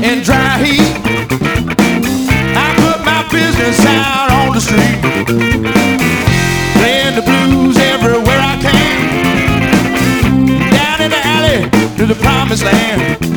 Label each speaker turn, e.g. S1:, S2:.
S1: and dry heat. I put my business out on the street, playing the blues everywhere I can, down in the alley to the promised land.